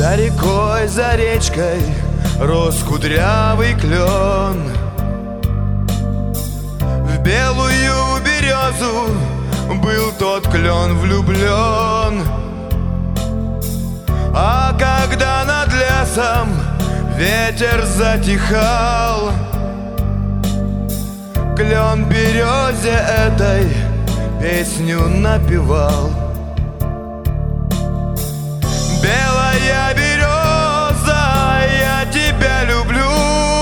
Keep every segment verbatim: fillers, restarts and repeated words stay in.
За рекой, за речкой рос кудрявый клен. В белую березу был тот клен влюблен. А когда над лесом ветер затихал, клен березе этой песню напевал. Белая береза, я тебя люблю,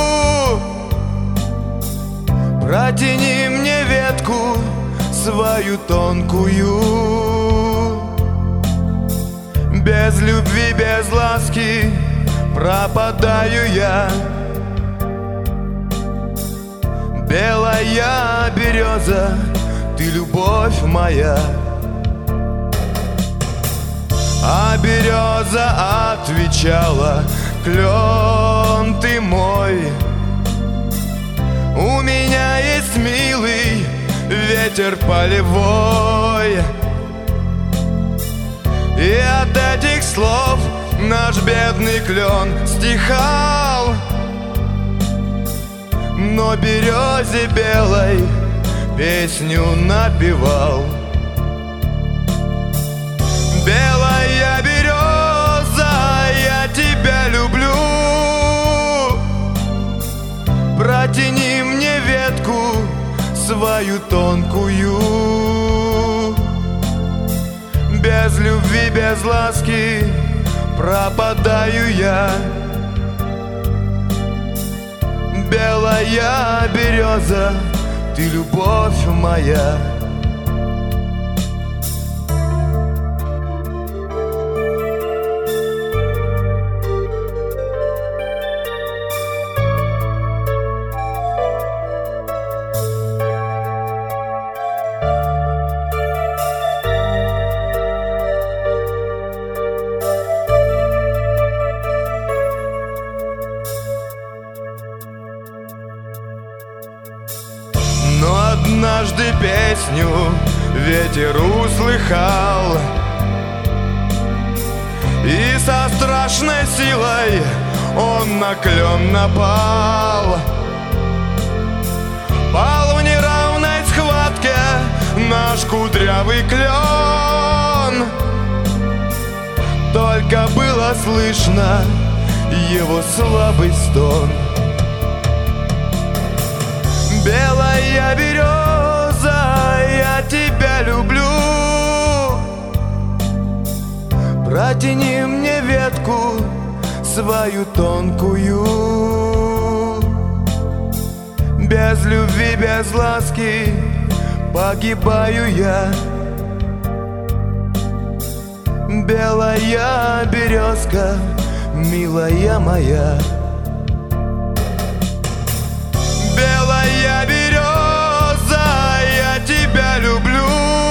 протяни мне ветку свою тонкую. Без любви, без ласки пропадаю я. Белая береза, ты любовь моя. А береза отвечала: клен ты мой. У меня есть милый ветер полевой. И от этих слов наш бедный клен стихал, но березе белой песню напевал. Белая береза, я тебя люблю, протяни мне ветку свою тонкую. Без любви, без ласки пропадаю я. Белая береза, ты любовь моя. Но однажды песню ветер услыхал, и со страшной силой он на клен напал. Пал в неравной схватке наш кудрявый клен. Только было слышно его слабый стон. Белая береза, я тебя люблю, протяни мне ветку свою тонкую. Без любви, без ласки погибаю я. Белая березка, милая моя. Белая береза, я тебя люблю,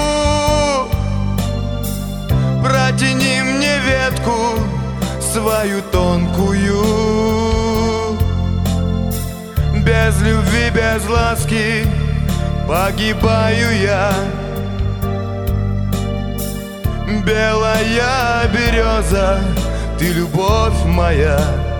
протяни мне ветку свою тонкую. Без любви, без ласки погибаю я. Белая береза, ты любовь моя.